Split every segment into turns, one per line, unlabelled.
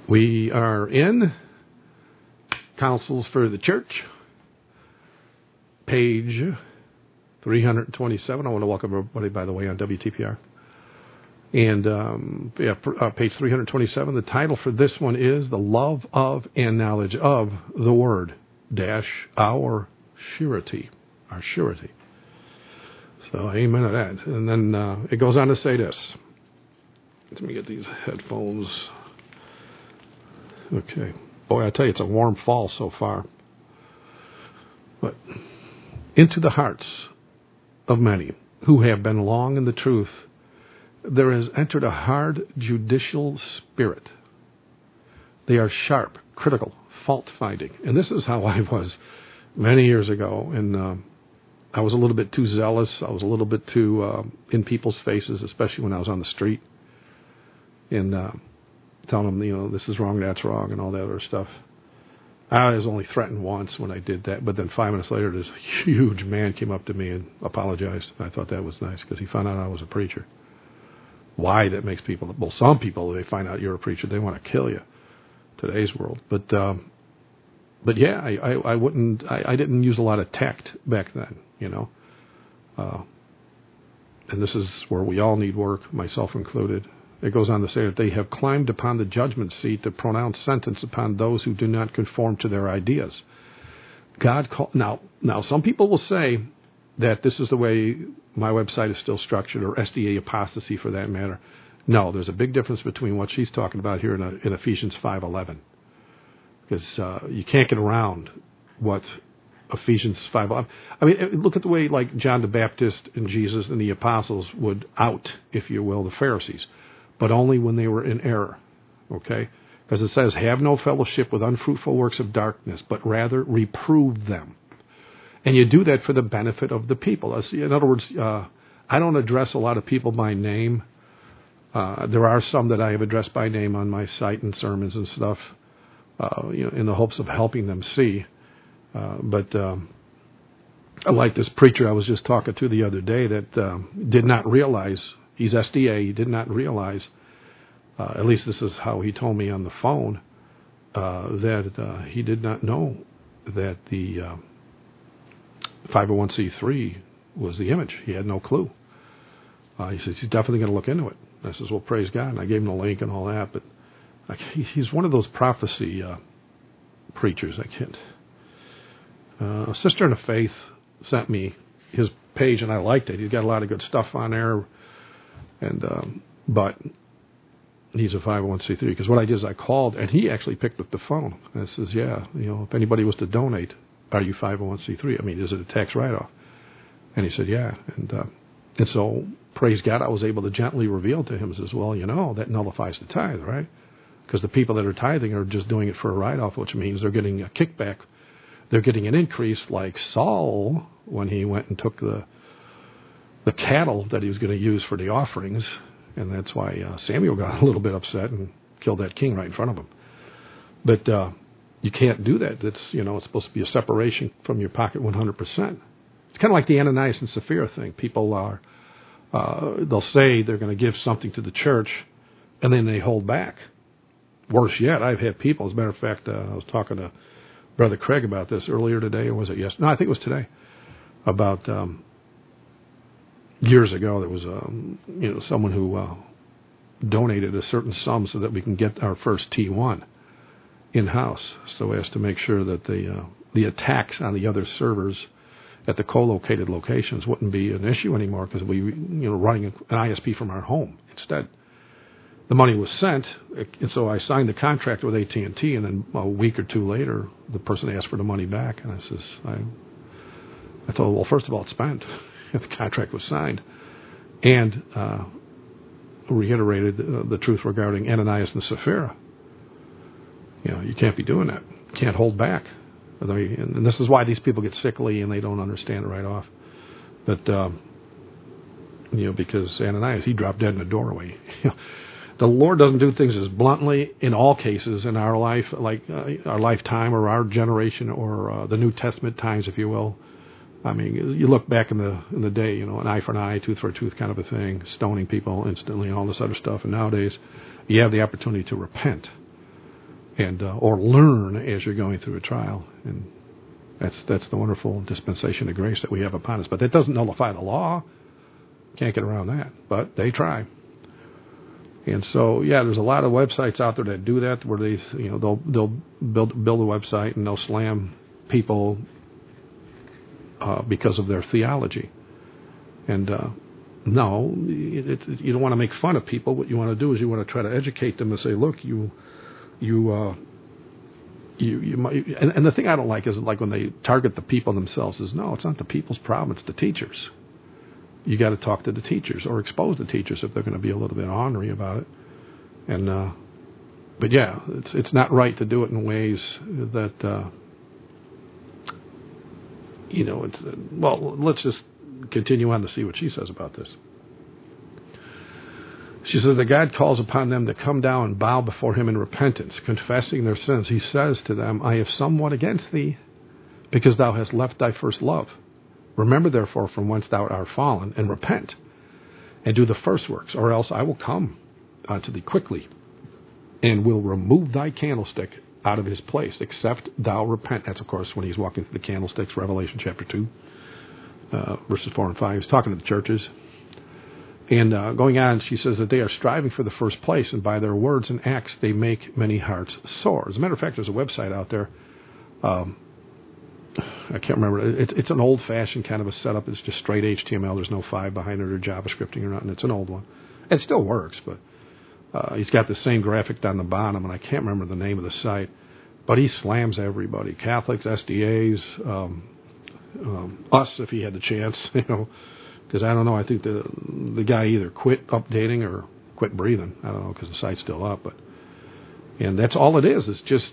We are in Counsels for the Church, page 327. I want to welcome everybody, by the way, on WTPR. And page 327. The title for this one is The Love of and Knowledge of the Word, our surety. Our surety. So amen to that. And then it goes on to say this. Let me get these headphones. Okay. Boy, I tell you, it's a warm fall so far. But into the hearts of many who have been long in the truth, there has entered a hard judicial spirit. They are sharp, critical, fault-finding. And this is how I was many years ago. And I was a little bit too zealous. I was a little bit too in people's faces, especially when I was on the street. And telling them, this is wrong, that's wrong, and all that other stuff. I was only threatened once when I did that, but then 5 minutes later, this huge man came up to me and apologized. I thought that was nice because he found out I was a preacher. Why that makes people, well, some people, they find out you're a preacher, they want to kill you. Today's world. But yeah, I didn't use a lot of tact back then, and this is where we all need work, myself included. It goes on to say that they have climbed upon the judgment seat to pronounce sentence upon those who do not conform to their ideas. Now, some people will say that this is the way my website is still structured, or SDA apostasy for that matter. No, there's a big difference between what she's talking about here in Ephesians 5:11, because you can't get around what Ephesians 5:11. I mean, look at the way like John the Baptist and Jesus and the apostles would out, if you will, the Pharisees. But only when they were in error, okay? Because it says, have no fellowship with unfruitful works of darkness, but rather reprove them. And you do that for the benefit of the people. In other words, I don't address a lot of people by name. There are some that I have addressed by name on my site and sermons and stuff, in the hopes of helping them see. But I like this preacher I was just talking to the other day that did not realize. He's SDA. He did not realize, at least this is how he told me on the phone, that he did not know that the 501c3 was the image. He had no clue. He says he's definitely going to look into it. I says, well, praise God. And I gave him the link and all that. But he's one of those prophecy preachers. I can't. A sister in the faith sent me his page, and I liked it. He's got a lot of good stuff on there. And but he's a 501c3, because what I did is I called, and he actually picked up the phone. And I says, yeah, if anybody was to donate, are you 501c3? I mean, is it a tax write-off? And he said, yeah. And so, praise God, I was able to gently reveal to him, says, well, that nullifies the tithe, right? Because the people that are tithing are just doing it for a write-off, which means they're getting a kickback. They're getting an increase like Saul when he went and took the cattle that he was going to use for the offerings, and that's why Samuel got a little bit upset and killed that king right in front of him. But you can't do that. It's it's supposed to be a separation from your pocket 100%. It's kind of like the Ananias and Sapphira thing. People are they'll say they're going to give something to the church, and then they hold back. Worse yet, I've had people. As a matter of fact, I was talking to Brother Craig about this earlier today, or was it yesterday? No, I think it was today. About years ago, there was someone who donated a certain sum so that we can get our first T1 in-house, so as to make sure that the attacks on the other servers at the co-located locations wouldn't be an issue anymore, because we running an ISP from our home instead. The money was sent, and so I signed the contract with AT&T, and then a week or two later, the person asked for the money back, and I told him, well, first of all, it's spent. The contract was signed, and reiterated the truth regarding Ananias and Sapphira. You can't be doing that. You can't hold back. And this is why these people get sickly and they don't understand it right off. But because Ananias, he dropped dead in the doorway. The Lord doesn't do things as bluntly in all cases in our life, like our lifetime or our generation or the New Testament times, if you will. I mean, you look back in the day, an eye for an eye, tooth for a tooth kind of a thing, stoning people instantly and all this other stuff. And nowadays, you have the opportunity to repent. and or learn as you're going through a trial. And that's the wonderful dispensation of grace that we have upon us. But that doesn't nullify the law. Can't get around that. But they try. And so, yeah, there's a lot of websites out there that do that, where they'll build a website and they'll slam people because of their theology. And no, you don't want to make fun of people. What you want to do is you want to try to educate them and say, look, you might. And the thing I don't like is like when they target the people themselves. Is no, it's not the people's problem. It's the teachers. You got to talk to the teachers or expose the teachers if they're going to be a little bit ornery about it. And but yeah, it's not right to do it in ways that It's well. Let's just continue on to see what she says about this. She says that God calls upon them to come down and bow before Him in repentance, confessing their sins. He says to them, "I have somewhat against thee, because thou hast left thy first love. Remember, therefore, from whence thou art fallen, and repent, and do the first works, or else I will come unto thee quickly, and will remove thy candlestick out of his place, except thou repent." That's, of course, when he's walking through the candlesticks, Revelation chapter 2, verses 4 and 5. He's talking to the churches. And going on, she says that they are striving for the first place, and by their words and acts they make many hearts sore. As a matter of fact, there's a website out there. I can't remember. It's an old-fashioned kind of a setup. It's just straight HTML. There's no 5 behind it or JavaScripting or nothing. It's an old one. It still works, but he's got the same graphic down the bottom, and I can't remember the name of the site. But he slams everybody: Catholics, SDAs, us if he had the chance, because I don't know. I think the guy either quit updating or quit breathing. I don't know, because the site's still up. And that's all it is. It's just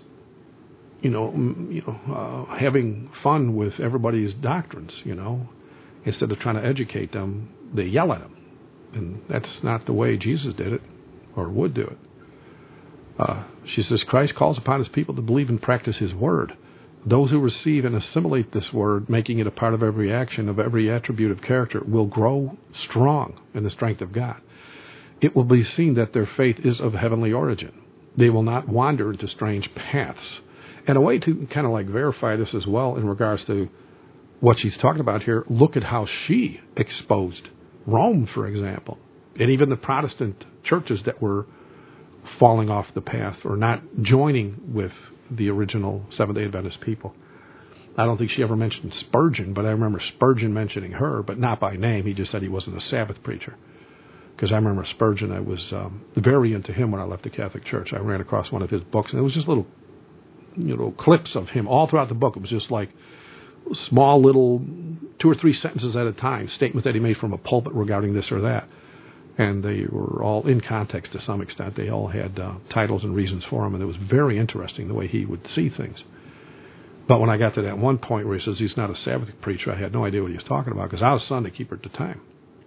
having fun with everybody's doctrines. Instead of trying to educate them, they yell at them, and that's not the way Jesus did it or would do it. She says Christ calls upon His people to believe and practice His word. Those who receive and assimilate this word, making it a part of every action, of every attribute of character, will grow strong in the strength of God. It will be seen that their faith is of heavenly origin. They will not wander into strange paths. And a way to kind of like verify this as well in regards to what she's talking about here, look at how she exposed Rome, for example, and even the Protestant churches that were falling off the path or not joining with the original Seventh-day Adventist people. I don't think she ever mentioned Spurgeon, but I remember Spurgeon mentioning her, but not by name. He just said he wasn't a Sabbath preacher. Because I remember Spurgeon, I was very into him when I left the Catholic Church. I ran across one of his books, and it was just little clips of him all throughout the book. It was just like small little 2 or 3 sentences at a time, statements that he made from a pulpit regarding this or that. And they were all in context to some extent. They all had titles and reasons for them, and it was very interesting the way he would see things. But when I got to that one point where he says he's not a Sabbath preacher, I had no idea what he was talking about, because I was Sunday keeper at the time.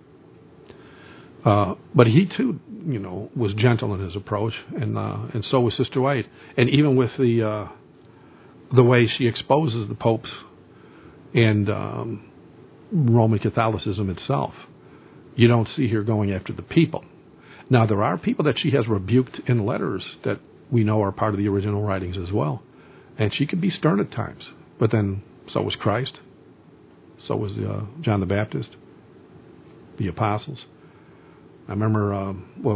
But he too, was gentle in his approach, and so was Sister White. And even with the way she exposes the popes and Roman Catholicism itself, you don't see her going after the people. Now, there are people that she has rebuked in letters that we know are part of the original writings as well. And she could be stern at times. But then, so was Christ. So was John the Baptist. The apostles. I remember,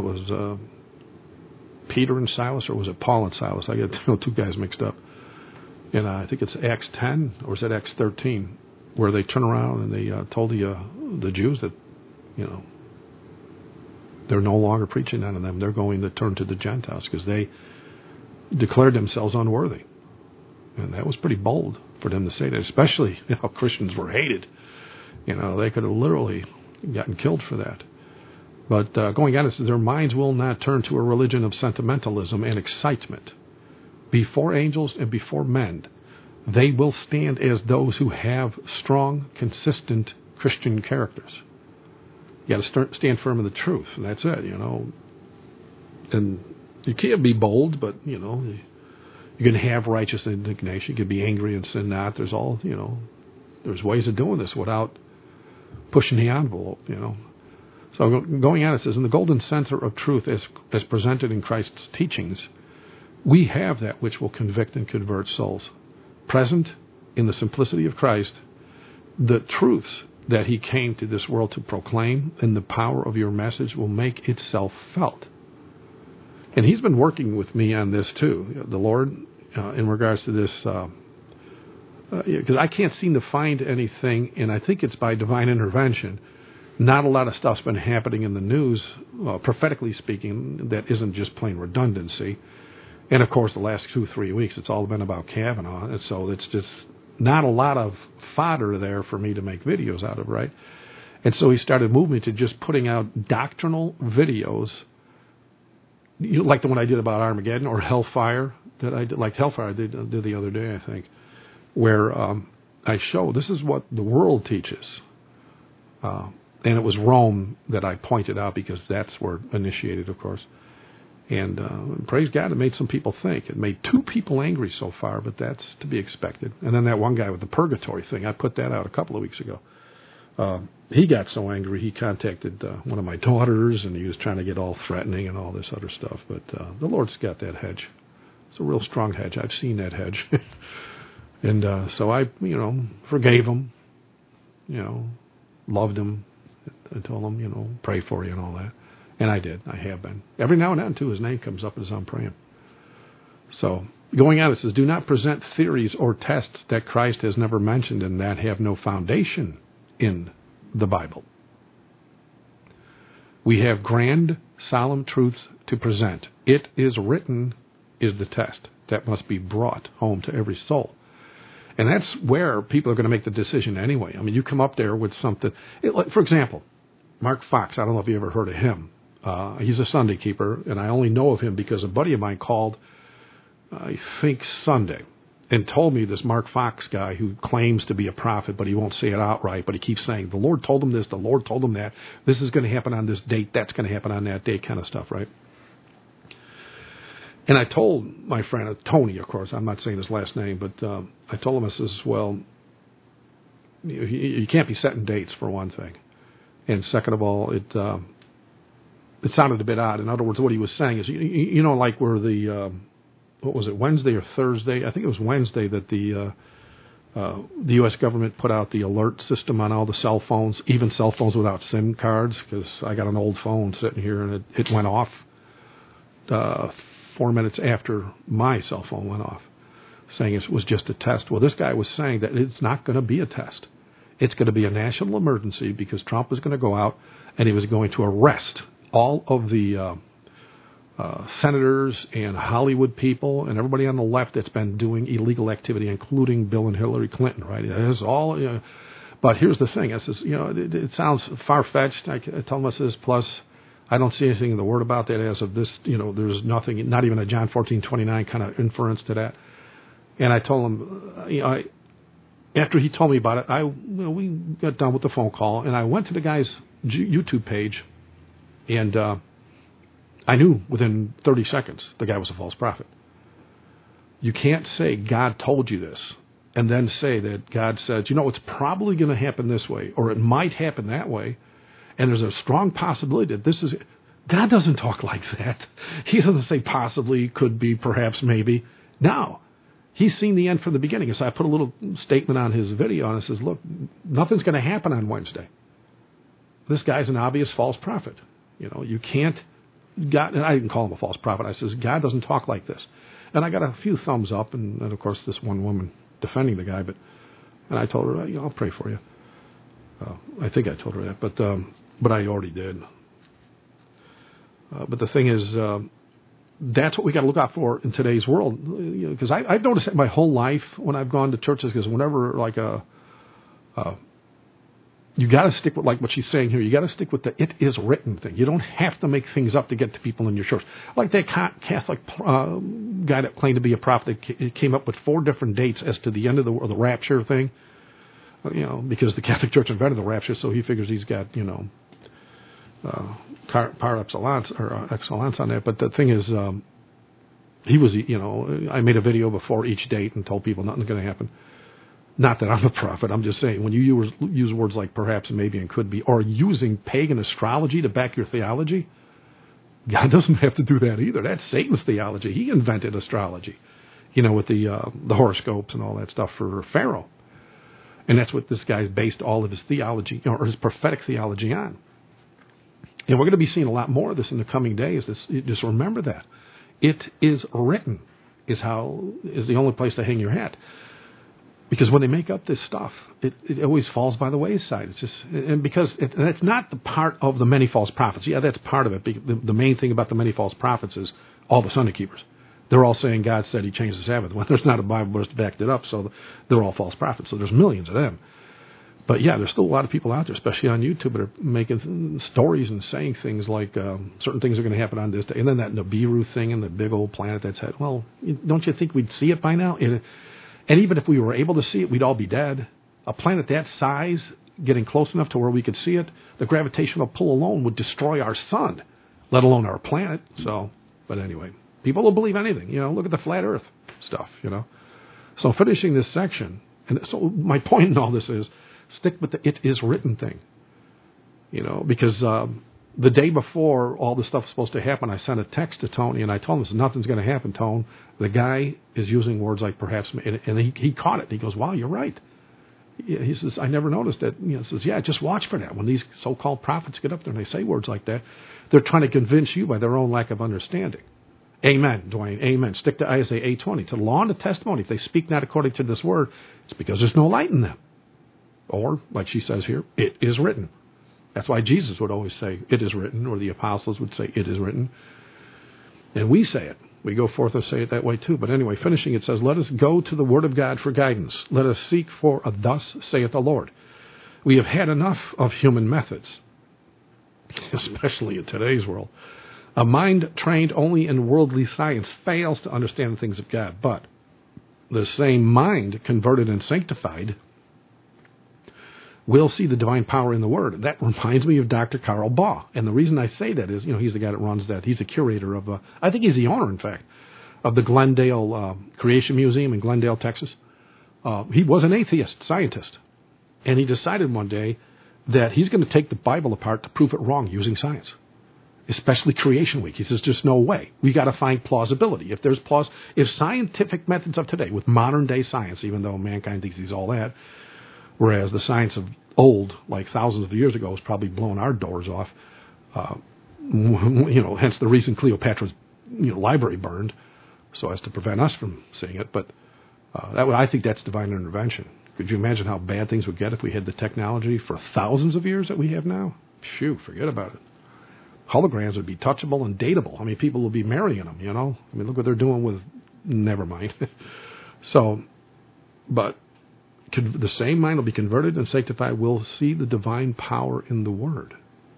Peter and Silas, or was it Paul and Silas? I get 2 guys mixed up. And I think it's Acts 10, or is it Acts 13, where they turn around and they told the Jews that, they're no longer preaching unto them. They're going to turn to the Gentiles because they declared themselves unworthy. And that was pretty bold for them to say that, especially Christians were hated. They could have literally gotten killed for that. But going on, it says, their minds will not turn to a religion of sentimentalism and excitement. Before angels and before men, they will stand as those who have strong, consistent Christian characters. You got to stand firm in the truth, and that's it, And you can't be bold, but, you can have righteous indignation. You can be angry and sin not. There's all, there's ways of doing this without pushing the envelope, So going on, it says, in the golden center of truth as presented in Christ's teachings, We have that which will convict and convert souls. Present in the simplicity of Christ, the truths that he came to this world to proclaim and the power of your message will make itself felt. And he's been working with me on this too, the Lord, in regards to this, because I can't seem to find anything, and I think it's by divine intervention. Not a lot of stuff's been happening in the news, prophetically speaking, that isn't just plain redundancy. And of course, the last 2-3 weeks, it's all been about Kavanaugh, and so it's just not a lot of fodder there for me to make videos out of, right? And so he started moving to just putting out doctrinal videos, like the one I did about Armageddon or Hellfire, that I did, like Hellfire I did the other day, I think, where I show this is what the world teaches. And it was Rome that I pointed out because that's where it initiated, of course. And praise God, it made some people think. It made 2 people angry so far, but that's to be expected. And then that one guy with the purgatory thing, I put that out a couple of weeks ago. He got so angry, he contacted one of my daughters, and he was trying to get all threatening and all this other stuff. But the Lord's got that hedge. It's a real strong hedge. I've seen that hedge. And so I, forgave him, loved him. I told him, pray for you and all that. And I did. I have been. Every now and then, too, his name comes up as I'm praying. So, going on, it says, do not present theories or tests that Christ has never mentioned and that have no foundation in the Bible. We have grand, solemn truths to present. It is written is the test that must be brought home to every soul. And that's where people are going to make the decision anyway. I mean, you come up there with something. For example, Mark Fox, I don't know if you ever heard of him. He's a Sunday keeper, and I only know of him because a buddy of mine called, I think Sunday, and told me this Mark Fox guy who claims to be a prophet, but he won't say it outright, but he keeps saying, the Lord told him this, the Lord told him that, this is going to happen on this date, that's going to happen on that date, kind of stuff, right? And I told my friend, Tony, of course, I'm not saying his last name, but I told him, I says, well, you can't be setting dates, for one thing. And second of all, it sounded a bit odd. In other words, what he was saying is, like where the, what was it, Wednesday or Thursday? I think it was Wednesday that the U.S. government put out the alert system on all the cell phones, even cell phones without SIM cards, because I got an old phone sitting here and it went off 4 minutes after my cell phone went off, saying it was just a test. Well, this guy was saying that it's not going to be a test. It's going to be a national emergency because Trump was going to go out and he was going to arrest all of the senators and Hollywood people and everybody on the left that's been doing illegal activity, including Bill and Hillary Clinton, right? It is all, but here's the thing. I says, it sounds far-fetched. I tell them, I says, plus, I don't see anything in the Word about that as of this, there's nothing, not even a John 14:29 kind of inference to that. And I told him, after he told me about it, we got done with the phone call, and I went to the guy's YouTube page, and I knew within 30 seconds the guy was a false prophet. You can't say God told you this and then say that God said, it's probably going to happen this way, or it might happen that way, and there's a strong possibility that this is... God doesn't talk like that. He doesn't say possibly, could be, perhaps, maybe. No. He's seen the end from the beginning. So I put a little statement on his video, and it says, look, nothing's going to happen on Wednesday. This guy's an obvious false prophet. You can't... God, and I didn't call him a false prophet. I says, God doesn't talk like this. And I got a few thumbs up, and of course, this one woman defending the guy. And I told her, I'll pray for you. I think I told her that, but I already did. But the thing is, that's what we got to look out for in today's world. Because I've noticed that my whole life when I've gone to churches, because whenever you got to stick with, like what she's saying here, you got to stick with the it is written thing. You don't have to make things up to get to people in your church. Like that Catholic guy that claimed to be a prophet, that came up with 4 different dates as to the end of the rapture thing. Because the Catholic Church invented the rapture, so he figures he's got, par excellence on that. But the thing is, he was, I made a video before each date and told people nothing's going to happen. Not that I'm a prophet. I'm just saying, when you use words like perhaps, maybe, and could be, or using pagan astrology to back your theology, God doesn't have to do that either. That's Satan's theology. He invented astrology, with the horoscopes and all that stuff for Pharaoh. And that's what this guy's based all of his theology, or his prophetic theology on. And we're going to be seeing a lot more of this in the coming days. Just remember that. It is written is the only place to hang your hat. Because when they make up this stuff, it always falls by the wayside. It's just, and because it's not the part of the many false prophets. Yeah, that's part of it. The main thing about the many false prophets is all the Sunday keepers. They're all saying God said he changed the Sabbath. Well, there's not a Bible verse to back it up, so they're all false prophets. So there's millions of them. But yeah, there's still a lot of people out there, especially on YouTube, that are making stories and saying things like certain things are going to happen on this day. And then that Nibiru thing and the big old planet that's had, well, don't you think we'd see it by now? And even if we were able to see it, we'd all be dead. A planet that size, getting close enough to where we could see it, the gravitational pull alone would destroy our sun, let alone our planet. So, but anyway, people will believe anything. Look at the flat Earth stuff. So finishing this section, and so my point in all this is, stick with the "it is written" thing. Because the day before all this stuff was supposed to happen, I sent a text to Tony, and I told him, nothing's going to happen, Tone. The guy is using words like perhaps, and he caught it. He goes, wow, you're right. He says, I never noticed that. He says, yeah, just watch for that. When these so-called prophets get up there and they say words like that, they're trying to convince you by their own lack of understanding. Amen, Dwayne, amen. Stick to Isaiah 8:20. To the law and the testimony, if they speak not according to this word, it's because there's no light in them. Or, like she says here, it is written. That's why Jesus would always say, it is written, or the apostles would say, it is written. And we say it. We go forth and say it that way too. But anyway, finishing, it says, let us go to the Word of God for guidance. Let us seek for a thus saith the Lord. We have had enough of human methods, especially in today's world. A mind trained only in worldly science fails to understand the things of God. But the same mind, converted and sanctified, will see the divine power in the Word. That reminds me of Dr. Carl Baugh. And the reason I say that is, he's the guy that runs that. He's the curator of, I think he's the owner, in fact, of the Glendale Creation Museum in Glendale, Texas. He was an atheist scientist. And he decided one day that he's going to take the Bible apart to prove it wrong using science, especially Creation Week. He says, just no way. We got to find plausibility. If scientific methods of today, with modern day science, even though mankind thinks he's all that, whereas the science of old, like thousands of years ago, has probably blown our doors off. Hence the reason Cleopatra's library burned, so as to prevent us from seeing it. But I think that's divine intervention. Could you imagine how bad things would get if we had the technology for thousands of years that we have now? Phew, forget about it. Holograms would be touchable and dateable. I mean, people will be marrying them, I mean, look what they're doing with... Never mind. But the same mind will be converted and sanctified, will see the divine power in the Word.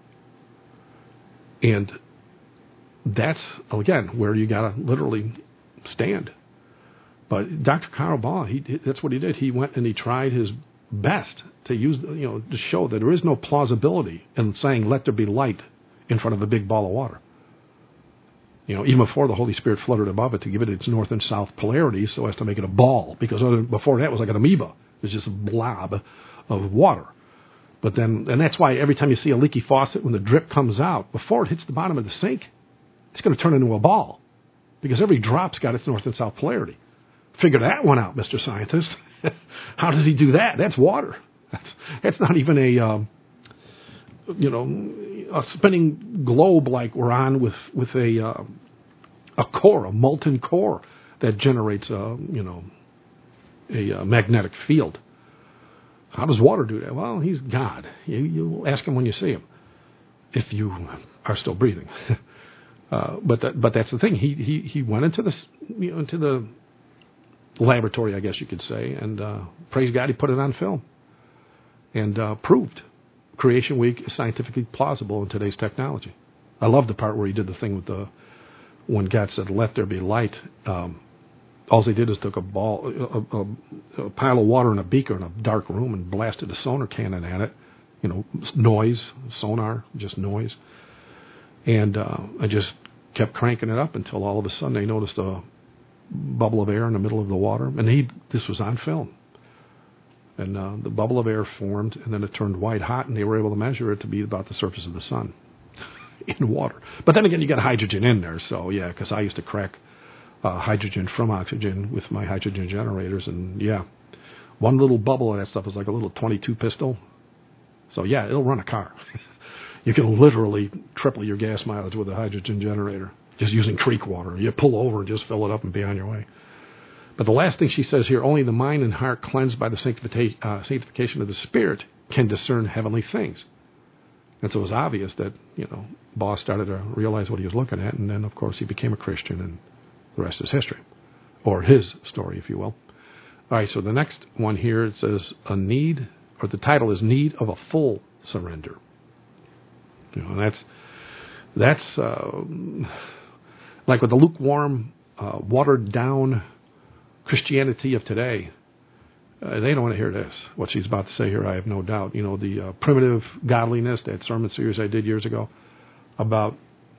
And that's, again, where you got to literally stand. But Dr. Carl Baugh, that's what he did. He went and he tried his best to use, to show that there is no plausibility in saying, let there be light in front of a big ball of water. Even before the Holy Spirit fluttered above it to give it its north and south polarity so as to make it a ball. Because before that it was like an amoeba. It was just a blob of water. But then, and that's why every time you see a leaky faucet, when the drip comes out, before it hits the bottom of the sink, it's going to turn into a ball. Because every drop's got its north and south polarity. Figure that one out, Mr. Scientist. How does he do that? That's water. That's not even a spinning globe like we're on with a core, a molten core that generates a magnetic field. How does water do that? Well, he's God. You ask him when you see him, if you are still breathing. But that's the thing. He went into the laboratory, I guess you could say, and praise God, he put it on film and proved Creation Week is scientifically plausible in today's technology. I love the part where he did the thing with when God said, "Let there be light." All they did is took a pile of water in a beaker in a dark room and blasted a sonar cannon at it. Noise, sonar, just noise. And I just kept cranking it up until all of a sudden they noticed a bubble of air in the middle of the water. And this was on film. And the bubble of air formed, and then it turned white hot, and they were able to measure it to be about the surface of the sun. in water. But then again, you got hydrogen in there, so yeah, because I used to crack hydrogen from oxygen with my hydrogen generators, and yeah, one little bubble of that stuff is like a little .22 pistol. So yeah, it'll run a car. You can literally triple your gas mileage with a hydrogen generator just using creek water. You pull over and just fill it up and be on your way. But the last thing she says here, only the mind and heart cleansed by the sanctification of the Spirit can discern heavenly things. And so it was obvious that, Boss started to realize what he was looking at, and then, of course, he became a Christian, and the rest is history. Or his story, if you will. All right, so the next one here, it says the title is Need of a Full Surrender. And that's like with the lukewarm, watered-down Christianity of today. They don't want to hear this. What she's about to say here, I have no doubt. The primitive godliness, that sermon series I did years ago about,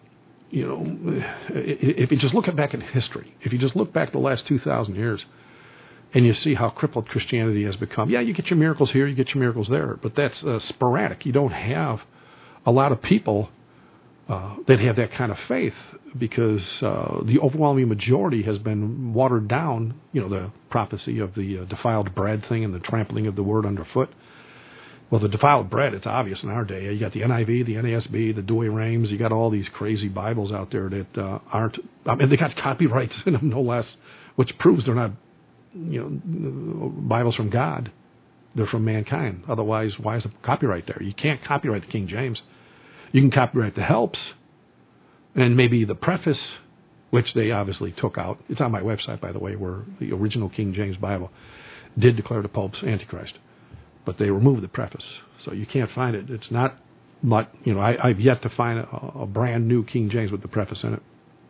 if you just look back in history, if you just look back the last 2,000 years, and you see how crippled Christianity has become. Yeah, you get your miracles here, you get your miracles there, but that's sporadic. You don't have a lot of people that have that kind of faith because the overwhelming majority has been watered down, the prophecy of the defiled bread thing and the trampling of the word underfoot. Well, the defiled bread, it's obvious in our day. You got the NIV, the NASB, the Douay-Rheims. You got all these crazy Bibles out there that aren't, they got copyrights in them, no less, which proves they're not Bibles from God. They're from mankind. Otherwise, why is the copyright there? You can't copyright the King James. You can copyright the helps and maybe the preface, which they obviously took out. It's on my website, by the way, where the original King James Bible did declare the Pope's Antichrist. But they removed the preface. So you can't find it. It's not, I've yet to find a brand new King James with the preface in it.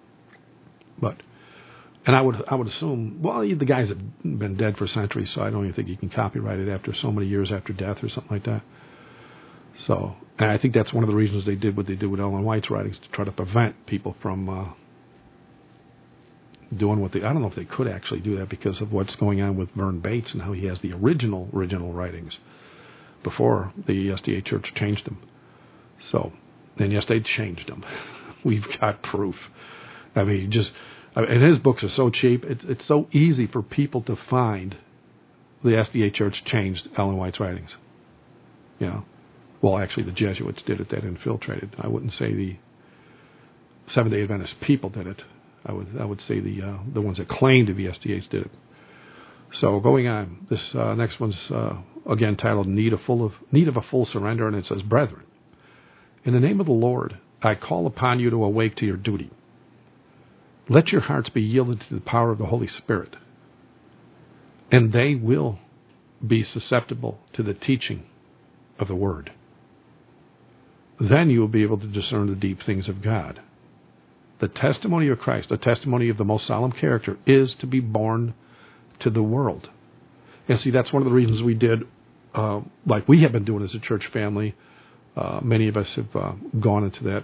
And I would assume, the guys have been dead for centuries, so I don't even think you can copyright it after so many years after death or something like that. So, and I think that's one of the reasons they did what they did with Ellen White's writings, to try to prevent people from doing what I don't know if they could actually do that because of what's going on with Vern Bates and how he has the original writings before the SDA Church changed them. So, and yes, they changed them. We've got proof. I mean, and his books are so cheap. It's so easy for people to find the SDA Church changed Ellen White's writings. Well, actually, the Jesuits did it. That infiltrated. I wouldn't say the Seventh-day Adventist people did it. I would say the ones that claim to be SDAs did it. So going on, this next one's again titled "Need of a Full Surrender," and it says, "Brethren, in the name of the Lord, I call upon you to awake to your duty. Let your hearts be yielded to the power of the Holy Spirit, and they will be susceptible to the teaching of the Word. Then you will be able to discern the deep things of God. The testimony of Christ, the testimony of the most solemn character, is to be born to the world." And see, that's one of the reasons we did, like we have been doing as a church family. Many of us have gone into that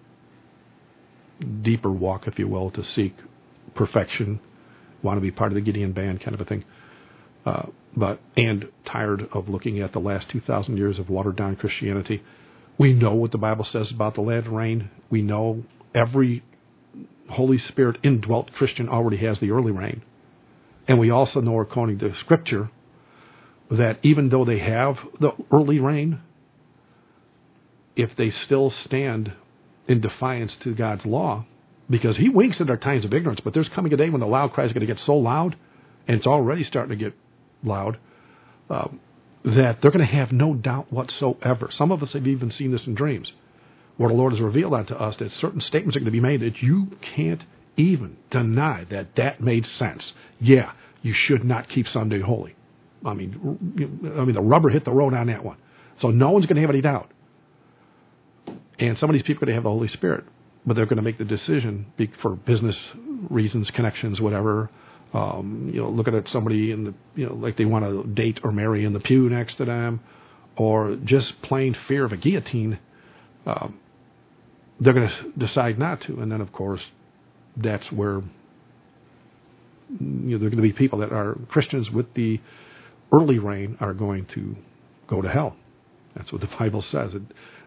deeper walk, if you will, to seek perfection, want to be part of the Gideon band kind of a thing. And tired of looking at the last 2,000 years of watered-down Christianity. We know what the Bible says about the latter rain. We know every Holy Spirit indwelt Christian already has the early rain. And we also know, according to Scripture, that even though they have the early rain, if they still stand in defiance to God's law, because He winks at our times of ignorance, but there's coming a day when the loud cry is going to get so loud, and it's already starting to get loud, that they're going to have no doubt whatsoever. Some of us have even seen this in dreams, where the Lord has revealed unto us that certain statements are going to be made that you can't even deny that made sense. Yeah, you should not keep Sunday holy. I mean, the rubber hit the road on that one. So no one's going to have any doubt. And some of these people are going to have the Holy Spirit, but they're going to make the decision for business reasons, connections, whatever. Looking at somebody in the, like they want to date or marry in the pew next to them, or just plain fear of a guillotine. They're going to decide not to, and then of course, that's where there are going to be people that are Christians with the early rain are going to go to hell. That's what the Bible says.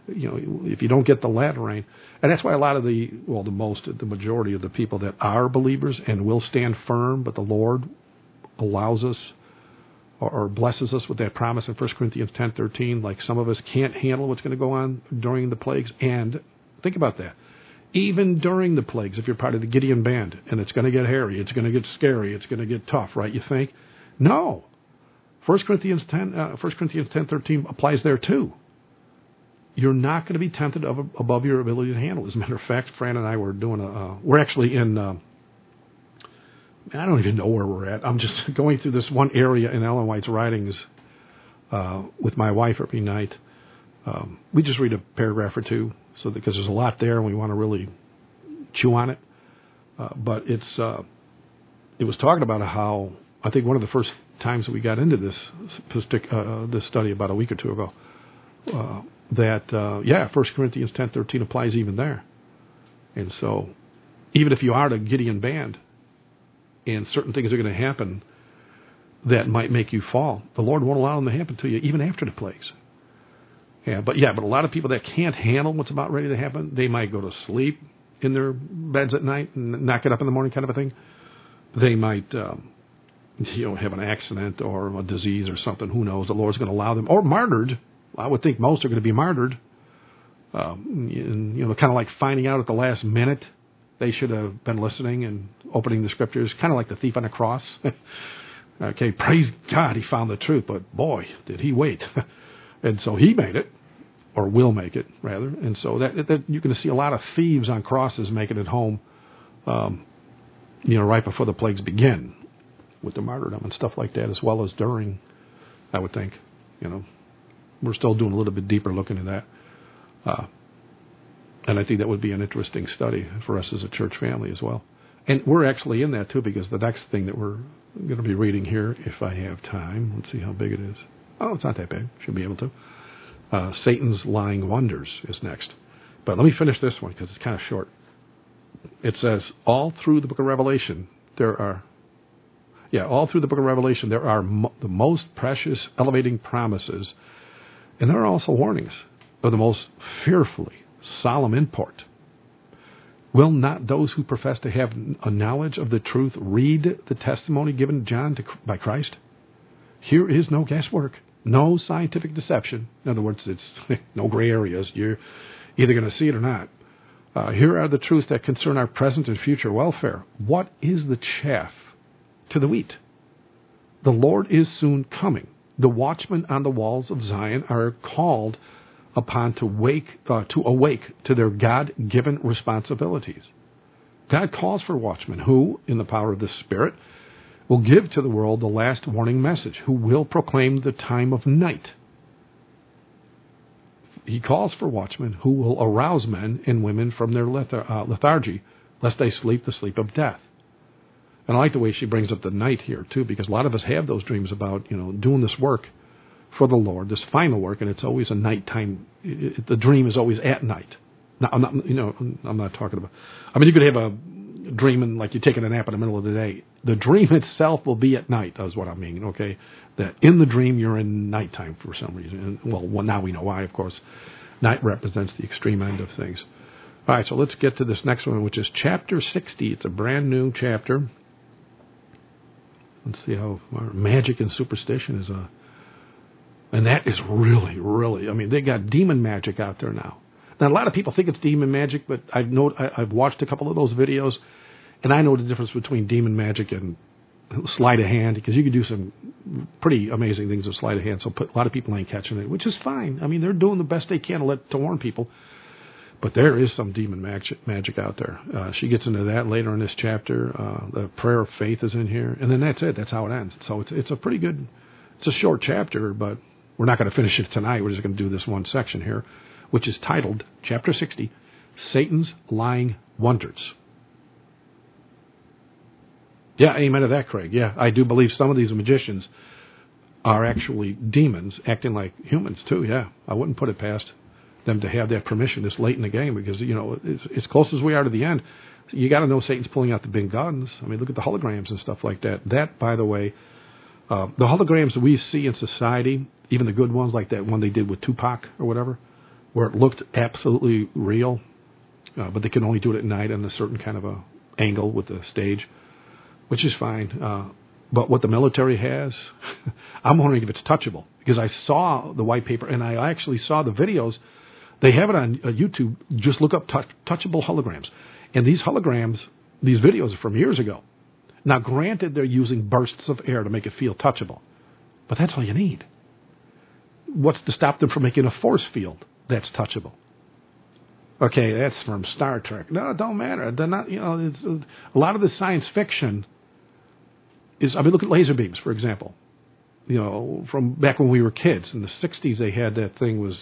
if you don't get the latter rain. And that's why a lot of the majority of the people that are believers and will stand firm, but the Lord allows us or blesses us with that promise in 1 Corinthians 10:13, like some of us can't handle what's going to go on during the plagues. And think about that. Even during the plagues, if you're part of the Gideon band, and it's going to get hairy, it's going to get scary, it's going to get tough, right? You think? No. 1 Corinthians 10:13 applies there too. You're not going to be tempted above your ability to handle. As a matter of fact, Fran and I were we're actually in, I don't even know where we're at. I'm just going through this one area in Ellen White's writings with my wife every night. We just read a paragraph or two, because there's a lot there and we want to really chew on it. But it was talking about how, I think one of the first times that we got into this study about a week or two ago, 1 Corinthians 10:13 applies even there. And so, even if you are the Gideon band, and certain things are going to happen that might make you fall, the Lord won't allow them to happen to you even after the plagues. But a lot of people that can't handle what's about ready to happen, they might go to sleep in their beds at night and not get up in the morning, kind of a thing. They might, have an accident or a disease or something. Who knows? The Lord's going to allow them, or martyred. I would think most are going to be martyred. Kind of like finding out at the last minute they should have been listening and opening the scriptures, kind of like the thief on the cross. Okay, praise God, he found the truth, but boy, did he wait. And so he made it, or will make it, rather. And so that you're going to see a lot of thieves on crosses making it home, right before the plagues begin, with the martyrdom and stuff like that, as well as during, I would think. We're still doing a little bit deeper looking at that. And I think that would be an interesting study for us as a church family as well. And we're actually in that too, because the next thing that we're going to be reading here, if I have time, let's see how big it is. Oh, it's not that big. Should be able to. Satan's Lying Wonders is next. But let me finish this one because it's kind of short. It says, all through the book of Revelation, there are the most precious, elevating promises, and there are also warnings of the most fearfully solemn import. Will not those who profess to have a knowledge of the truth read the testimony given John by Christ? Here is no guesswork, no scientific deception. In other words, it's no gray areas. You're either going to see it or not. Here are the truths that concern our present and future welfare. What is the chaff to the wheat? The Lord is soon coming. The watchmen on the walls of Zion are called upon to awake to their God-given responsibilities. God calls for watchmen who, in the power of the Spirit, will give to the world the last warning message, who will proclaim the time of night. He calls for watchmen who will arouse men and women from their lethargy, lest they sleep the sleep of death. And I like the way she brings up the night here, too, because a lot of us have those dreams about, doing this work for the Lord, this final work, and it's always a nighttime. The dream is always at night. Now, I'm not talking about. You could have a dream and like you're taking a nap in the middle of the day. The dream itself will be at night. That's what I mean. Okay, that in the dream you're in nighttime for some reason. And, well, now we know why. Of course, night represents the extreme end of things. All right, so let's get to this next one, which is chapter 60. It's a brand new chapter. Let's see how magic and superstition is and that is really, really, they got demon magic out there now. Now, a lot of people think it's demon magic, but I've watched a couple of those videos, and I know the difference between demon magic and sleight of hand, because you can do some pretty amazing things with sleight of hand, so a lot of people ain't catching it, which is fine. They're doing the best they can to warn people, but there is some demon magic out there. She gets into that later in this chapter. The prayer of faith is in here, and then that's it. That's how it ends. So it's a pretty good, it's a short chapter, but we're not going to finish it tonight. We're just going to do this one section here, which is titled, Chapter 60, Satan's Lying Wonders. Yeah, amen to that, Craig. Yeah, I do believe some of these magicians are actually demons acting like humans, too. Yeah, I wouldn't put it past them to have that permission this late in the game because, as close as we are to the end, you got to know Satan's pulling out the big guns. Look at the holograms and stuff like that. That, by the way, the holograms that we see in society, even the good ones like that one they did with Tupac or whatever, where it looked absolutely real, but they can only do it at night on a certain kind of a angle with the stage, which is fine. But what the military has, I'm wondering if it's touchable, because I saw the white paper and I actually saw the videos. They have it on YouTube. Just look up touchable holograms. And these holograms, these videos are from years ago. Now, granted, they're using bursts of air to make it feel touchable, but that's all you need. What's to stop them from making a force field that's touchable? Okay, that's from Star Trek. No, it don't matter. They're not. It's, a lot of the science fiction is. I mean, look at laser beams, for example. From back when we were kids in the '60s, they had that thing was.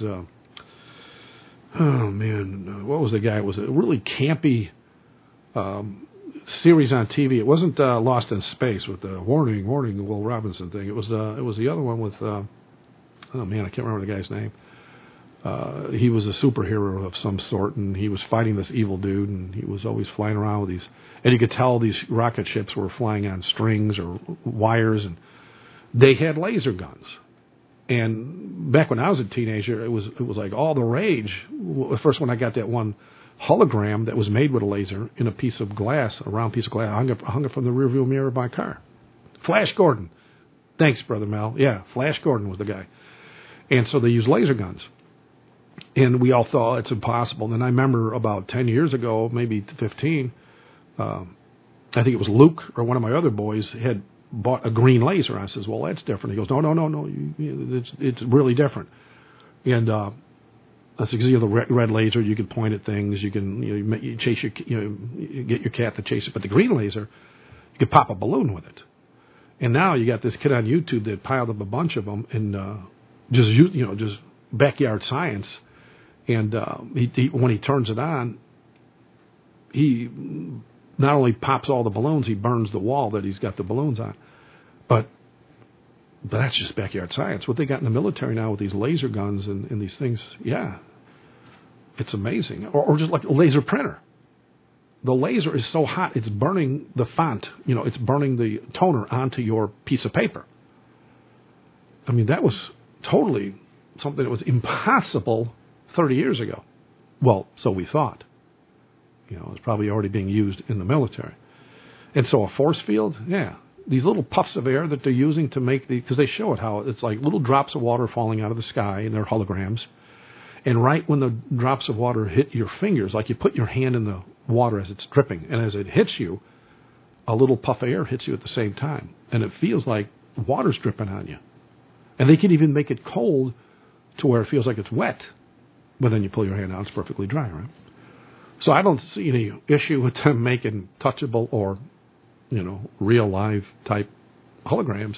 What was the guy? It was a really campy series on TV. It wasn't Lost in Space with the warning, Will Robinson thing. It was the other one with. I can't remember the guy's name. He was a superhero of some sort, and he was fighting this evil dude, and he was always flying around with these. And you could tell these rocket ships were flying on strings or wires, and they had laser guns. And back when I was a teenager, it was like all the rage. First, when I got that one hologram that was made with a laser in a piece of glass, a round piece of glass, I hung it from the rearview mirror of my car. Flash Gordon. Thanks, Brother Mel. Yeah, Flash Gordon was the guy. And so they used laser guns. And we all thought it's impossible. And I remember about 10 years ago, maybe 15, I think it was Luke or one of my other boys had bought a green laser. I says, well, that's different. He goes, no, it's really different. And that's because you have the red laser. You can point at things. You can you chase you get your cat to chase it. But the green laser, you could pop a balloon with it. And now you got this kid on YouTube that piled up a bunch of them and just backyard science. And when he turns it on, he not only pops all the balloons, he burns the wall that he's got the balloons on. But that's just backyard science. What they got in the military now with these laser guns and these things, yeah, it's amazing. Or just like a laser printer. The laser is so hot, it's burning the font. It's burning the toner onto your piece of paper. I mean, that was totally something that was impossible 30 years ago. Well, so we thought. It's probably already being used in the military. And so a force field, yeah. These little puffs of air that they're using to make because they show it how it's like little drops of water falling out of the sky, and they're holograms. And right when the drops of water hit your fingers, like you put your hand in the water as it's dripping, and as it hits you, a little puff of air hits you at the same time. And it feels like water's dripping on you. And they can even make it cold to where it feels like it's wet. But then you pull your hand out, it's perfectly dry, right? So I don't see any issue with them making touchable or, real live type holograms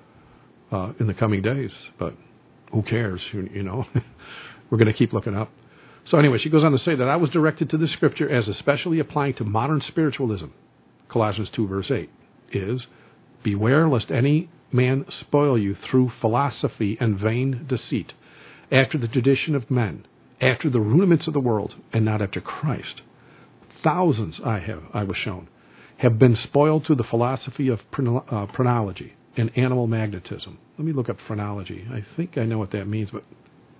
in the coming days. But who cares, We're going to keep looking up. So anyway, she goes on to say that I was directed to this scripture as especially applying to modern spiritualism. Colossians 2 verse 8 is, beware lest any man spoil you through philosophy and vain deceit, after the tradition of men, after the rudiments of the world, and not after Christ. Thousands, I was shown, have been spoiled through the philosophy of phrenology and animal magnetism. Let me look up phrenology. I think I know what that means, but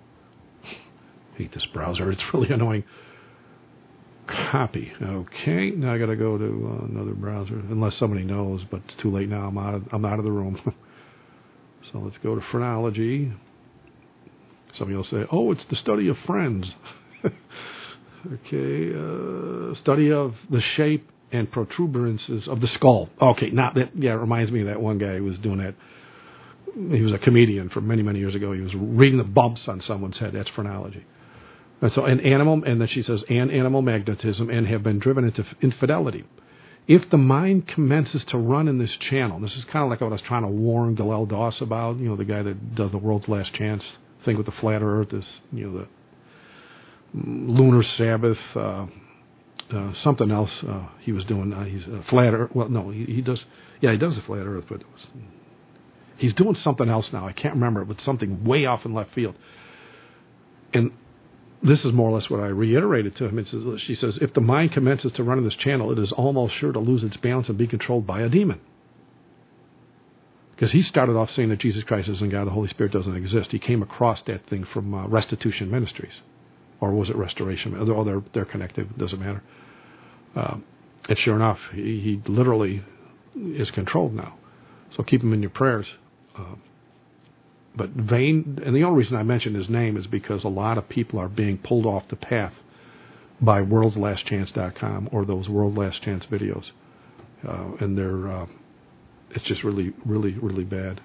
I hate this browser. It's really annoying. Copy. Okay, now I got to go to another browser, unless somebody knows, but it's too late now. I'm out of the room. So let's go to phrenology. Somebody will say, oh, it's the study of friends. Okay, study of the shape and protuberances of the skull. Okay, not that. Yeah, it reminds me of that one guy who was doing that. He was a comedian from many, many years ago. He was reading the bumps on someone's head. That's phrenology. And so, and then she says, and animal magnetism, and have been driven into infidelity. If the mind commences to run in this channel, this is kind of like what I was trying to warn Galel Doss about, the guy that does the world's last chance thing with the flat earth, this, the lunar Sabbath, something else he was doing. He's a flat earth. Well, no, he does. Yeah, he does the flat earth, but he's doing something else now. I can't remember it, but something way off in left field. And this is more or less what I reiterated to him. She says, if the mind commences to run in this channel, it is almost sure to lose its balance and be controlled by a demon. Because he started off saying that Jesus Christ isn't God, the Holy Spirit doesn't exist. He came across that thing from Restitution Ministries. or was it restoration? Oh, they're connected. It doesn't matter. And sure enough, he literally is controlled now. So keep him in your prayers. But Vane, and the only reason I mentioned his name is because a lot of people are being pulled off the path by worldslastchance.com or those World Last Chance videos. And they're, it's just really, really, really bad.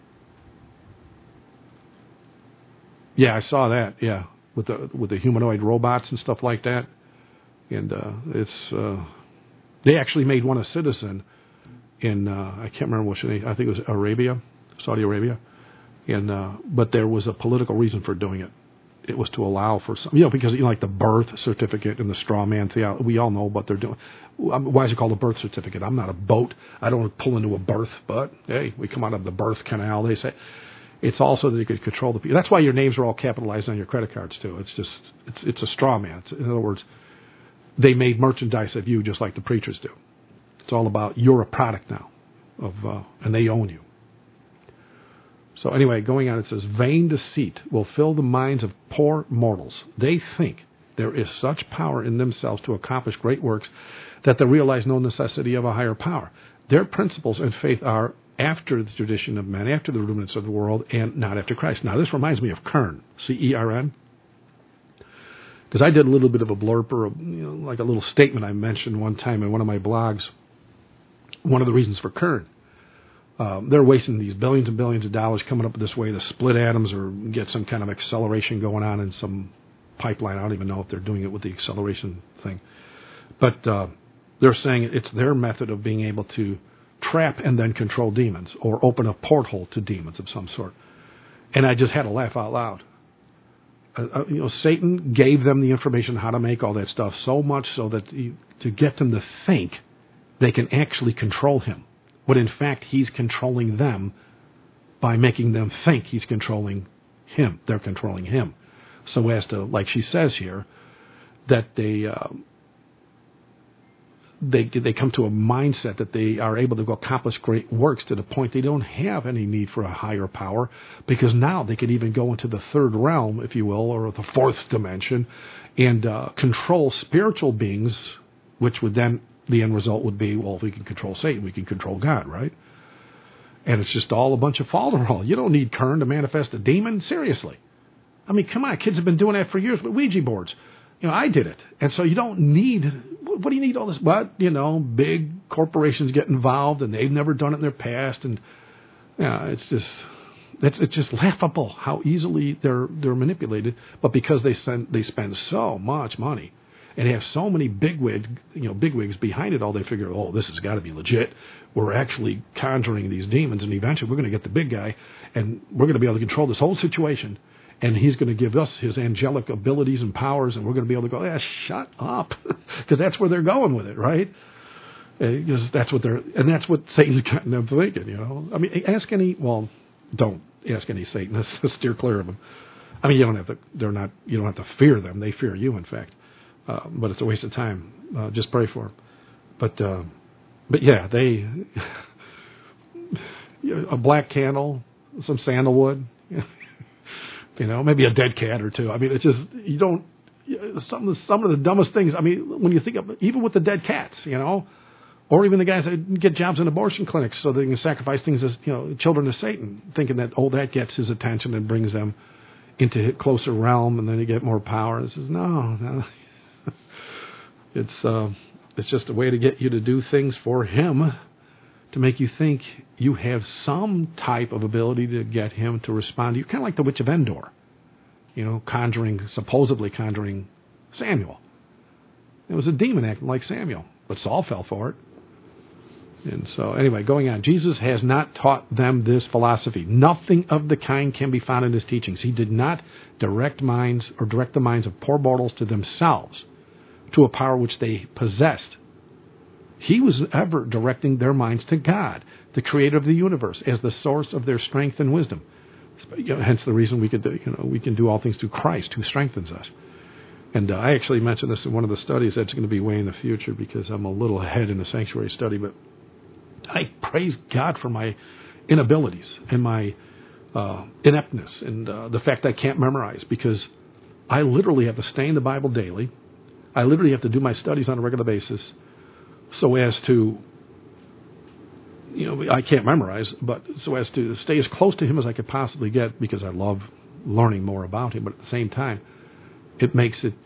Yeah, I saw that, yeah, with the humanoid robots and stuff like that. And they actually made one a citizen in, I can't remember which name, I think it was Saudi Arabia. And but there was a political reason for doing it. It was to allow for some, because like the birth certificate and the straw man theology, we all know what they're doing. Why is it called a birth certificate? I'm not a boat. I don't pull into a berth, but hey, we come out of the birth canal. They say it's also that you could control the people. That's why your names are all capitalized on your credit cards too. It's just it's a straw man. In other words, they made merchandise of you just like the preachers do. It's all about you're a product now of, and they own you. So anyway, going on, it says, vain deceit will fill the minds of poor mortals. They think there is such power in themselves to accomplish great works that they realize no necessity of a higher power. Their principles and faith are after the tradition of men, after the rudiments of the world, and not after Christ. Now, this reminds me of Kern, C-E-R-N, because I did a little bit of a blurb, or like a little statement I mentioned one time in one of my blogs. One of the reasons for Kern. They're wasting these billions and billions of dollars coming up with this way to split atoms or get some kind of acceleration going on in some pipeline. I don't even know if they're doing it with the acceleration thing. But they're saying it's their method of being able to trap and then control demons or open a porthole to demons of some sort. And I just had to laugh out loud. Satan gave them the information how to make all that stuff so much so that to get them to think they can actually control him. But in fact, he's controlling them by making them think he's controlling him. They're controlling him. So as to, like she says here, that they come to a mindset that they are able to go accomplish great works to the point they don't have any need for a higher power, because now they could even go into the third realm, if you will, or the fourth dimension, and control spiritual beings, which would then, the end result would be, well, if we can control Satan, we can control God, right? And it's just all a bunch of falderall. You don't need Kern to manifest a demon, seriously. I mean, come on, kids have been doing that for years with Ouija boards. I did it. And so you don't need, what do you need all this? But, big corporations get involved and they've never done it in their past. And, it's just laughable how easily they're manipulated. But because they spend so much money and have so many bigwigs behind it all, they figure, oh, this has got to be legit. We're actually conjuring these demons, and eventually we're going to get the big guy, and we're going to be able to control this whole situation. And he's going to give us his angelic abilities and powers, and we're going to be able to go, shut up, because that's where they're going with it, right? Because that's what that's what Satan's gotten them thinking, I mean, don't ask any Satanists to steer clear of them. I mean, you don't have to fear them; they fear you, in fact. But it's a waste of time. Just pray for them. But yeah, they a black candle, some sandalwood. Maybe a dead cat or two. I mean, it's just, you don't, some of the dumbest things, I mean, when you think of, even with the dead cats, or even the guys that get jobs in abortion clinics so they can sacrifice things as, children to Satan, thinking that, that gets his attention and brings them into a closer realm, and then you get more power. It says, no. It's just a way to get you to do things for him, to make you think you have some type of ability to get him to respond to you. Kind of like the Witch of Endor, supposedly conjuring Samuel. It was a demon acting like Samuel, but Saul fell for it. And so, anyway, going on. Jesus has not taught them this philosophy. Nothing of the kind can be found in his teachings. He did not direct the minds of poor mortals to themselves, to a power which they possessed. He was ever directing their minds to God, the creator of the universe, as the source of their strength and wisdom. Hence the reason we can do all things through Christ, who strengthens us. And I actually mentioned this in one of the studies. That's going to be way in the future because I'm a little ahead in the sanctuary study. But I praise God for my inabilities and my ineptness and the fact I can't memorize, because I literally have to stay in the Bible daily. I literally have to do my studies on a regular basis so as to, I can't memorize, but so as to stay as close to him as I could possibly get because I love learning more about him. But at the same time, it makes it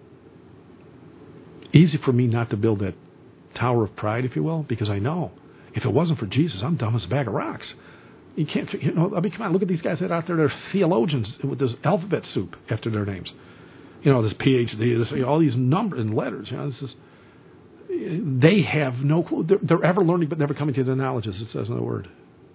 easy for me not to build that tower of pride, if you will, because I know if it wasn't for Jesus, I'm dumb as a bag of rocks. You can't, come on, look at these guys that are out there. They're theologians with this alphabet soup after their names. This PhD, all these numbers and letters. They have no clue. They're ever learning but never coming to the knowledge, as it says in the Word.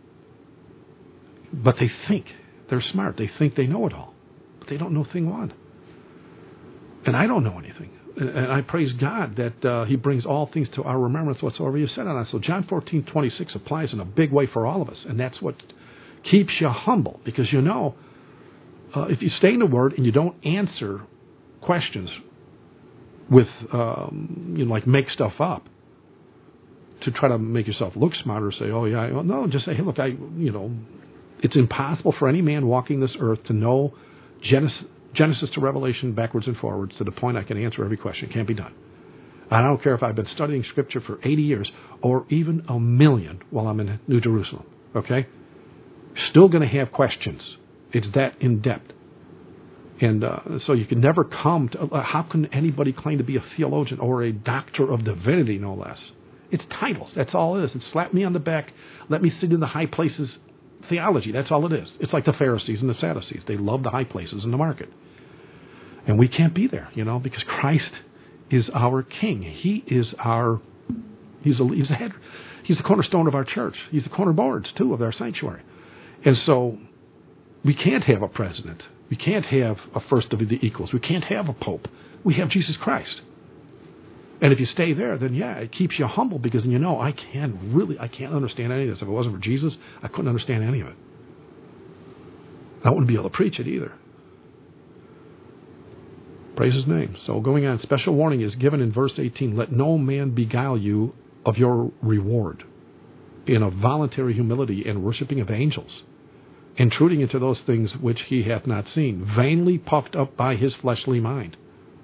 But they think they're smart. They think they know it all. But they don't know thing one. And I don't know anything. And I praise God that He brings all things to our remembrance whatsoever He has said on us. So John 14:26 applies in a big way for all of us. And that's what keeps you humble. Because if you stay in the Word and you don't answer questions with, like make stuff up to try to make yourself look smarter, say, oh yeah, well, no, just say, hey, look, it's impossible for any man walking this earth to know Genesis to Revelation backwards and forwards to the point I can answer every question. It can't be done. I don't care if I've been studying Scripture for 80 years or even a million while I'm in New Jerusalem, okay? Still going to have questions. It's that in-depth. And so you can never come to, how can anybody claim to be a theologian or a doctor of divinity, no less? It's titles. That's all it is. It's slap me on the back, let me sit in the high places theology. That's all it is. It's like the Pharisees and the Sadducees. They love the high places in the market. And we can't be there, because Christ is our King. He is he's the head. He's the cornerstone of our church. He's the cornerboards, too, of our sanctuary. And so we can't have a president. We can't have a first of the equals. We can't have a pope. We have Jesus Christ. And if you stay there, then it keeps you humble because then I can't understand any of this. If it wasn't for Jesus, I couldn't understand any of it. I wouldn't be able to preach it either. Praise His name. So going on, special warning is given in verse 18. Let no man beguile you of your reward in a voluntary humility and worshiping of angels, intruding into those things which he hath not seen, vainly puffed up by his fleshly mind.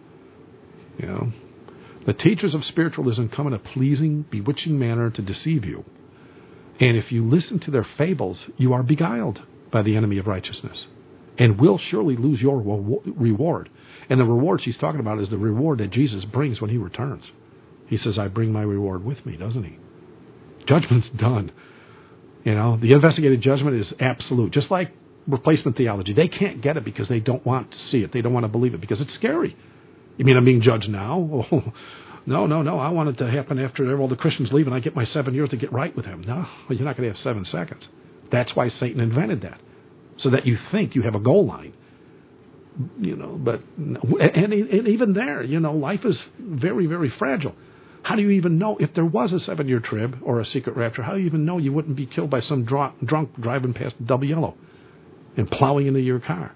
The teachers of spiritualism come in a pleasing, bewitching manner to deceive you. And if you listen to their fables, you are beguiled by the enemy of righteousness and will surely lose your reward. And the reward she's talking about is the reward that Jesus brings when He returns. He says, I bring my reward with me, doesn't He? Judgment's done. The investigated judgment is absolute. Just like replacement theology. They can't get it because they don't want to see it. They don't want to believe it because it's scary. You mean I'm being judged now? Oh, no. I want it to happen after all the Christians leave and I get my 7 years to get right with Him. No, you're not going to have 7 seconds. That's why Satan invented that. So that you think you have a goal line. But even there, life is very, very fragile. How do you even know if there was a 7-year trib or a secret rapture? How do you even know you wouldn't be killed by some drunk driving past double yellow and plowing into your car?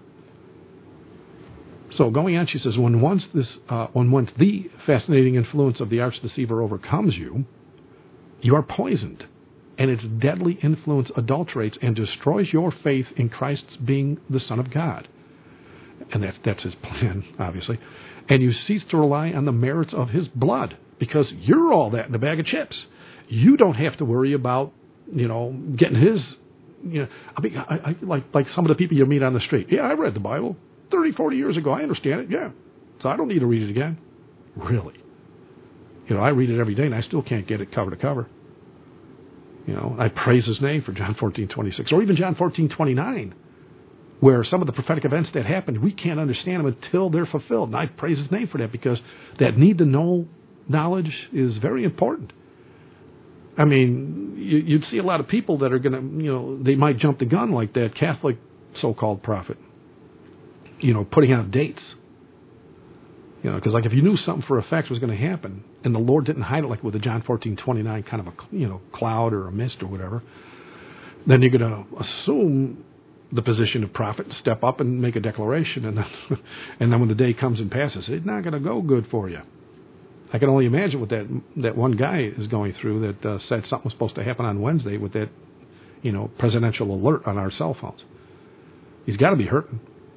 So going on, she says, when once the fascinating influence of the arch deceiver overcomes you, you are poisoned, and its deadly influence adulterates and destroys your faith in Christ's being the Son of God. And that's His plan, obviously. And you cease to rely on the merits of His blood, because you're all that in a bag of chips. You don't have to worry about, getting His, I like some of the people you meet on the street. Yeah, I read the Bible 30, 40 years ago. I understand it, yeah. So I don't need to read it again. Really? I read it every day, and I still can't get it cover to cover. I praise His name for John 14:26, or even John 14:29, where some of the prophetic events that happened, we can't understand them until they're fulfilled. And I praise His name for that, because that need to know knowledge is very important. I mean, you'd see a lot of people that are going to, they might jump the gun like that Catholic so-called prophet, putting out dates. Because like if you knew something for a fact was going to happen, and the Lord didn't hide it like with the John 14:29 kind of a, cloud or a mist or whatever, then you're going to assume the position of prophet and step up and make a declaration, and then when the day comes and passes, it's not going to go good for you. I can only imagine what that one guy is going through that said something was supposed to happen on Wednesday with that, presidential alert on our cell phones. He's got to be hurting.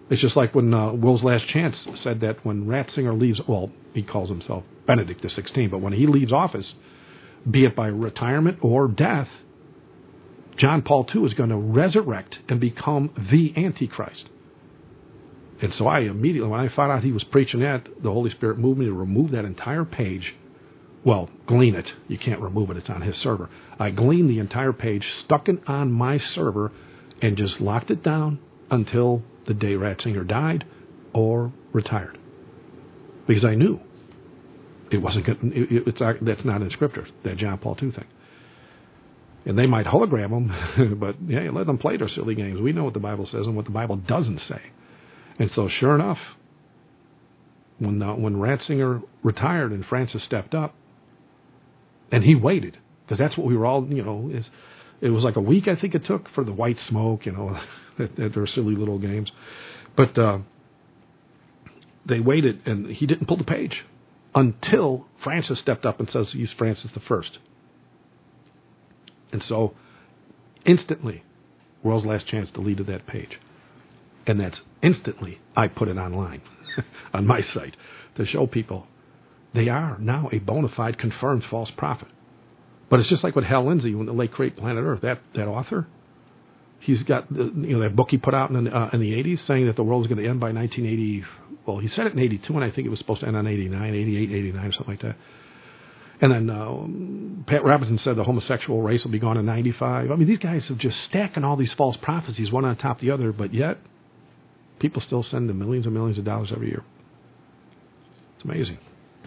It's just like when Will's Last Chance said that when Ratzinger leaves, well, he calls himself Benedict XVI, but when he leaves office, be it by retirement or death, John Paul II is going to resurrect and become the Antichrist. And so I immediately, when I found out he was preaching that, the Holy Spirit moved me to remove that entire page. Well, glean it. You can't remove it. It's on his server. I gleaned the entire page, stuck it on my server, and just locked it down until the day Ratzinger died or retired. Because I knew it wasn't good. That's not in Scripture, that John Paul II thing. And they might hologram them, but yeah, let them play their silly games. We know what the Bible says and what the Bible doesn't say. And so sure enough, when Ratzinger retired and Francis stepped up, and he waited, because that's what we were all, it was like a week, I think it took, for the white smoke, at their silly little games. But they waited, and he didn't pull the page until Francis stepped up and says he's Francis the First. And so instantly, World's Last Chance deleted that page. And that's instantly, I put it online on my site to show people they are now a bona fide confirmed false prophet. But it's just like with Hal Lindsey, when the late great Planet Earth, that author, he's got that book he put out in the 80s saying that the world is going to end by 1980. Well, he said it in 82, and I think it was supposed to end on 89, 88, 89, something like that. And then Pat Robertson said the homosexual race will be gone in 95. I mean, these guys are just stacking all these false prophecies, one on top of the other, but yet people still send them millions and millions of dollars every year. It's amazing.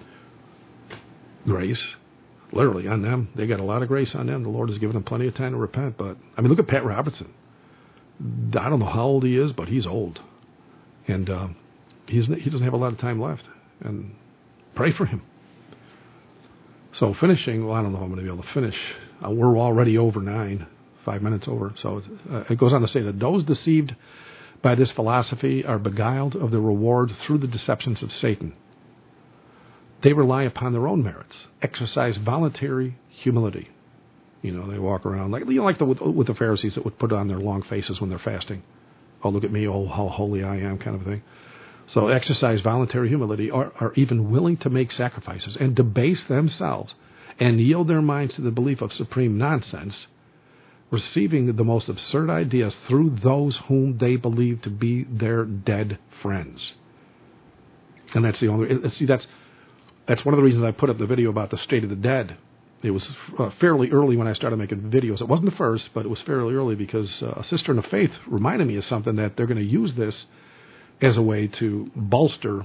Grace, literally, on them. They got a lot of grace on them. The Lord has given them plenty of time to repent. But, I mean, look at Pat Robertson. I don't know how old he is, but he's old. And he doesn't have a lot of time left. And pray for him. So finishing, well, I don't know if I'm going to be able to finish. We're already over 5 minutes over. So it goes on to say that those deceived by this philosophy are beguiled of the reward through the deceptions of Satan. They rely upon their own merits, exercise voluntary humility. They walk around like with the Pharisees that would put on their long faces when they're fasting. Oh, look at me, oh, how holy I am, kind of thing. So exercise voluntary humility, are even willing to make sacrifices and debase themselves and yield their minds to the belief of supreme nonsense, receiving the most absurd ideas through those whom they believe to be their dead friends. And that's the only... See, that's one of the reasons I put up the video about the state of the dead. It was fairly early when I started making videos. It wasn't the first, but it was fairly early because a sister in the faith reminded me of something that they're going to use this as a way to bolster,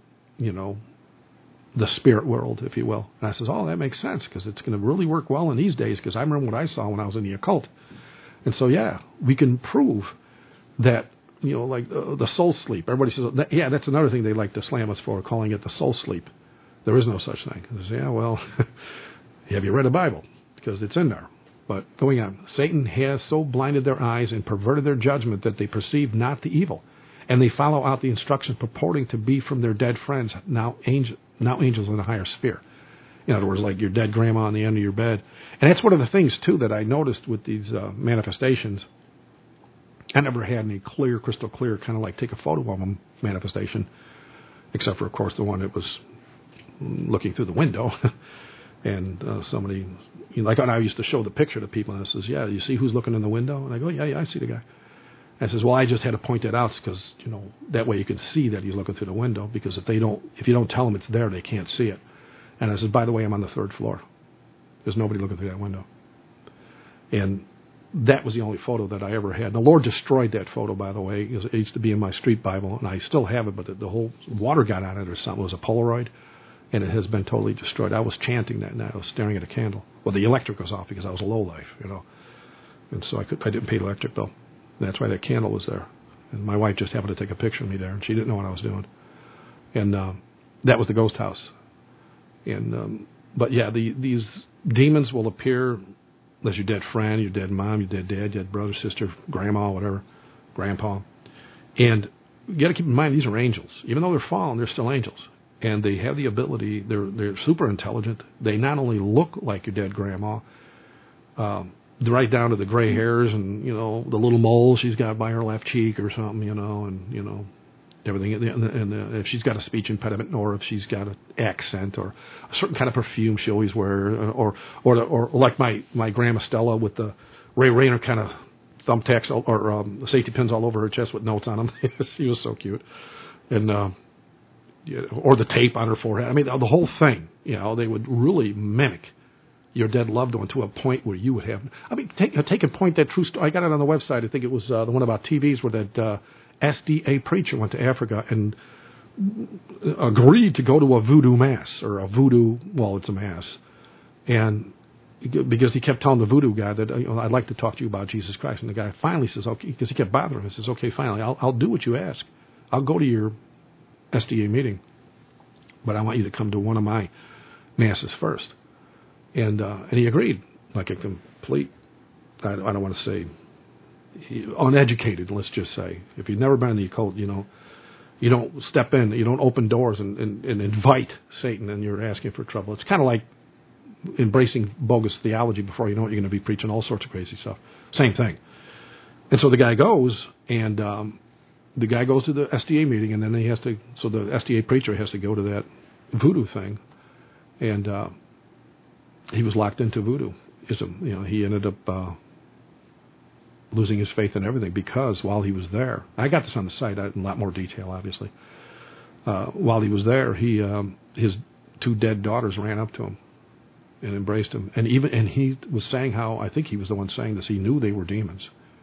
the spirit world, if you will. And I says, oh, that makes sense because it's going to really work well in these days because I remember what I saw when I was in the occult. And so, yeah, we can prove that, like the soul sleep. Everybody says, yeah, that's another thing they like to slam us for, calling it the soul sleep. There is no such thing. I say, yeah, well, have you read the Bible? Because it's in there. But going on, Satan has so blinded their eyes and perverted their judgment that they perceive not the evil. And they follow out the instructions purporting to be from their dead friends, now angels in a higher sphere. In other words, like your dead grandma on the end of your bed. And that's one of the things, too, that I noticed with these manifestations. I never had any clear, crystal clear, kind of like take a photo of them manifestation, except for, of course, the one that was looking through the window. And somebody, like I used to show the picture to people, and I says, yeah, you see who's looking in the window? And I go, yeah, I see the guy. I says, well, I just had to point that out because, that way you can see that he's looking through the window, because if you don't tell them it's there, they can't see it. And I says, by the way, I'm on the 3rd floor. There's nobody looking through that window. And that was the only photo that I ever had. The Lord destroyed that photo, by the way. It used to be in my street Bible, and I still have it, but the whole water got on it or something. It was a Polaroid, and it has been totally destroyed. I was chanting that night. I was staring at a candle. Well, the electric was off because I was a lowlife, And so I didn't pay the electric bill. That's why that candle was there. And my wife just happened to take a picture of me there, and she didn't know what I was doing. And that was the ghost house. And but yeah, these demons will appear as your dead friend, your dead mom, your dead dad, your dead brother, sister, grandma, whatever, grandpa. And you got to keep in mind, these are angels. Even though they're fallen, they're still angels. And they have the ability, they're super intelligent. They not only look like your dead grandma, right down to the gray hairs and, the little mole she's got by her left cheek or something, and, Everything, and if she's got a speech impediment, or if she's got an accent, or a certain kind of perfume she always wears, or like my grandma Stella with the Ray Rayner kind of thumbtacks or safety pins all over her chest with notes on them. She was so cute, and or the tape on her forehead. I mean, the whole thing. They would really mimic your dead loved one to a point where you would have. I mean, take and point that true story. I got it on the website. I think it was the one about TVs where that SDA preacher went to Africa and agreed to go to a voodoo mass or a voodoo. Well, it's a mass, and because he kept telling the voodoo guy that I'd like to talk to you about Jesus Christ, and the guy finally says, okay, because he kept bothering him. He says, okay, finally, I'll do what you ask. I'll go to your SDA meeting, but I want you to come to one of my masses first. And he agreed, like a complete, I don't want to say uneducated, let's just say. If you've never been in the occult, you don't step in, you don't open doors and invite Satan, and you're asking for trouble. It's kind of like embracing bogus theology before you know it, you're going to be preaching all sorts of crazy stuff. Same thing. And so the guy goes, and the guy goes to the SDA meeting, and then so the SDA preacher has to go to that voodoo thing, and he was locked into voodooism. He ended up losing his faith in everything because while he was there, I got this on the site in a lot more detail, obviously. While he was there, his two dead daughters ran up to him and embraced him, and he was saying how, I think he was the one saying this, he knew they were demons.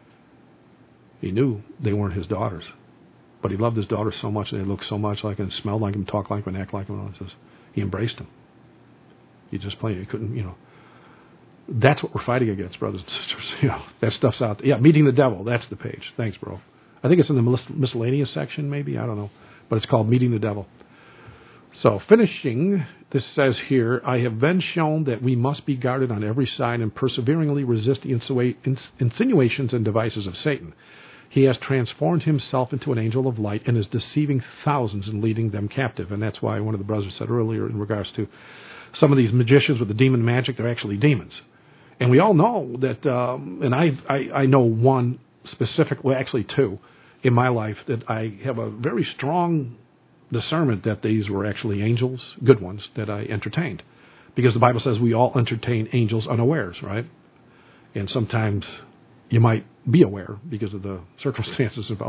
He knew they weren't his daughters, but he loved his daughters so much, and they looked so much like him, smelled like him, talked like him, and acted like him, and all this. He embraced him. You just plain, you couldn't, That's what we're fighting against, brothers and sisters. That stuff's out there. Yeah, Meeting the Devil. That's the page. Thanks, bro. I think it's in the miscellaneous section, maybe. I don't know. But it's called Meeting the Devil. So, finishing, this says here, I have been shown that we must be guarded on every side and perseveringly resist the insinuations and devices of Satan. He has transformed himself into an angel of light and is deceiving thousands and leading them captive. And that's why one of the brothers said earlier in regards to some of these magicians with the demon magic, they're actually demons. And we all know that, and I know one specific, well, actually two, in my life that I have a very strong discernment that these were actually angels, good ones, that I entertained. Because the Bible says we all entertain angels unawares, right? And sometimes you might be aware because of the circumstances. It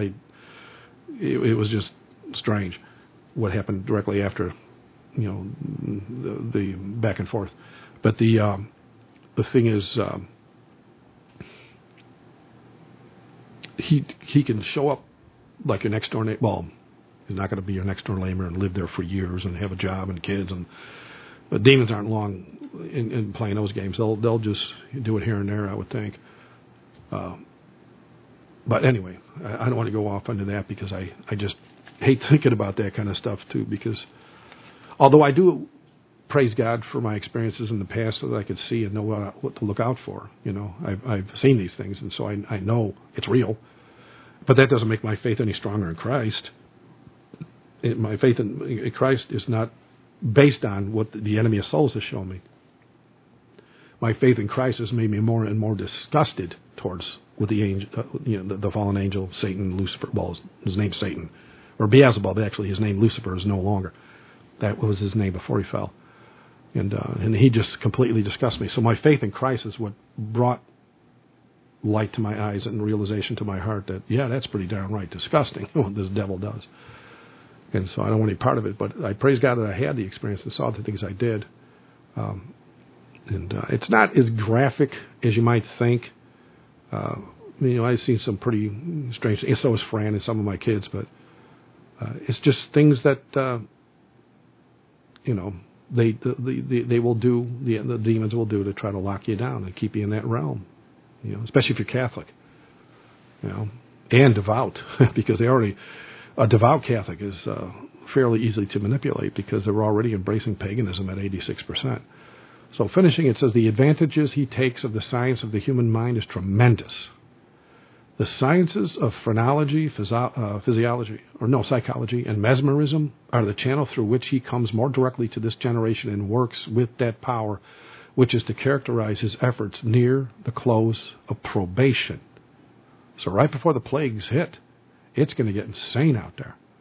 was just strange what happened directly after, the back and forth. But the thing is, he can show up like your next door neighbor. Well, he's not going to be your next door neighbor and live there for years and have a job and kids. But demons aren't long in playing those games. They'll just do it here and there, I would think. But anyway, I don't want to go off into that because I just hate thinking about that kind of stuff too. Because although I do praise God for my experiences in the past so that I could see and know what to look out for. I've seen these things, and so I know it's real. But that doesn't make my faith any stronger in Christ. My faith in Christ is not based on what the enemy of souls has shown me. My faith in Christ has made me more and more disgusted with the angel, the fallen angel, Satan, Lucifer. Well, his name's Satan, or Beelzebub. Actually, his name Lucifer is no longer. That was his name before he fell. And he just completely disgusts me. So my faith in Christ is what brought light to my eyes and realization to my heart that, yeah, that's pretty darn right disgusting what this devil does. And so I don't want any part of it, but I praise God that I had the experience and saw the things I did. It's not as graphic as you might think. I've seen some pretty strange things. So has Fran and some of my kids, but it's just things that, they will do, the demons will do to try to lock you down and keep you in that realm, especially if you're Catholic, and devout, because a devout Catholic is fairly easy to manipulate because they're already embracing paganism at 86%. So finishing, it says, the advantages he takes of the science of the human mind is tremendous. The sciences of phrenology, psychology, and mesmerism are the channel through which he comes more directly to this generation and works with that power, which is to characterize his efforts near the close of probation. So right before the plagues hit, it's going to get insane out there.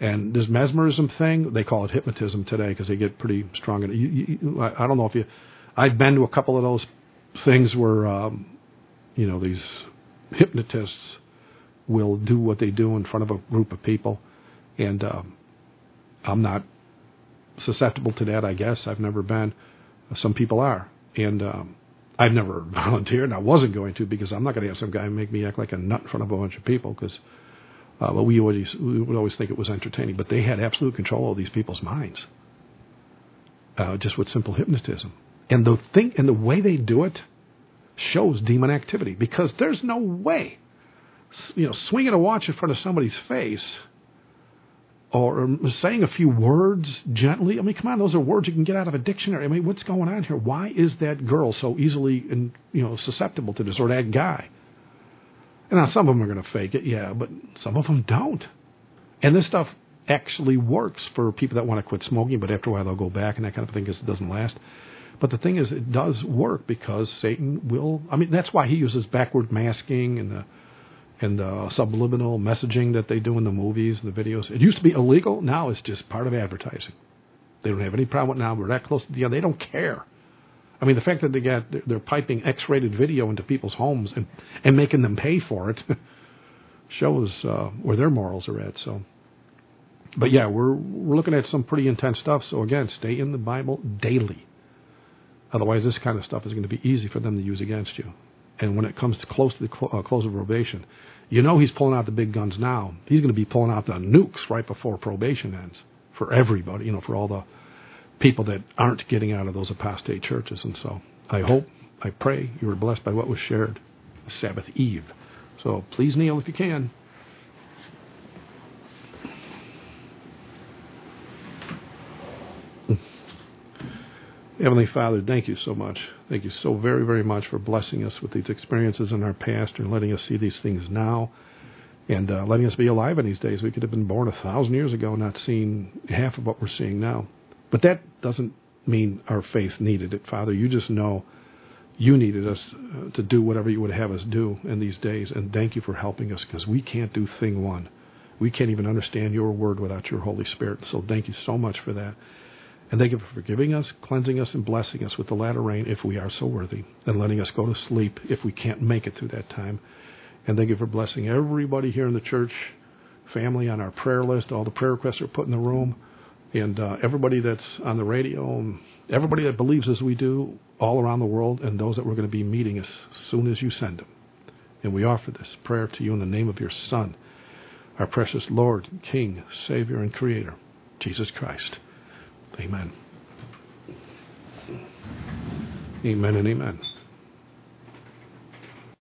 And this mesmerism thing, they call it hypnotism today because they get pretty strong. I don't know if you... I've been to a couple of those things where, these hypnotists will do what they do in front of a group of people. And I'm not susceptible to that, I guess. I've never been. Some people are. And I've never volunteered, and I wasn't going to because I'm not going to have some guy make me act like a nut in front of a bunch of people because we would always think it was entertaining. But they had absolute control of these people's minds just with simple hypnotism. And the way they do it shows demon activity because there's no way, swinging a watch in front of somebody's face or saying a few words gently. I mean, come on, those are words you can get out of a dictionary. I mean, what's going on here? Why is that girl so easily susceptible to this, or that guy? And now some of them are going to fake it, yeah, but some of them don't. And this stuff actually works for people that want to quit smoking, but after a while they'll go back and that kind of thing because it doesn't last. But the thing is, it does work because Satan will... I mean, that's why he uses backward masking and the subliminal messaging that they do in the movies and the videos. It used to be illegal. Now it's just part of advertising. They don't have any problem with it now. We're that close to the end. They don't care. I mean, the fact that they're piping X-rated video into people's homes and making them pay for it shows where their morals are at. So, but yeah, we're looking at some pretty intense stuff. So again, stay in the Bible daily. Otherwise, this kind of stuff is going to be easy for them to use against you. And when it comes to close to the close of probation, he's pulling out the big guns now. He's going to be pulling out the nukes right before probation ends for everybody, for all the people that aren't getting out of those apostate churches. And so I pray you were blessed by what was shared Sabbath Eve. So please kneel if you can. Heavenly Father, thank you so much. Thank you so very, very much for blessing us with these experiences in our past and letting us see these things now and letting us be alive in these days. We could have been born 1,000 years ago not seeing half of what we're seeing now. But that doesn't mean our faith needed it, Father. You just know you needed us to do whatever you would have us do in these days. And thank you for helping us because we can't do thing one. We can't even understand your word without your Holy Spirit. So thank you so much for that. And thank you for forgiving us, cleansing us, and blessing us with the latter rain if we are so worthy, and letting us go to sleep if we can't make it through that time. And thank you for blessing everybody here in the church family on our prayer list, all the prayer requests are put in the room, and everybody that's on the radio, and everybody that believes as we do all around the world, and those that we're going to be meeting as soon as you send them. And we offer this prayer to you in the name of your Son, our precious Lord, King, Savior, and Creator, Jesus Christ. Amen. Amen and amen.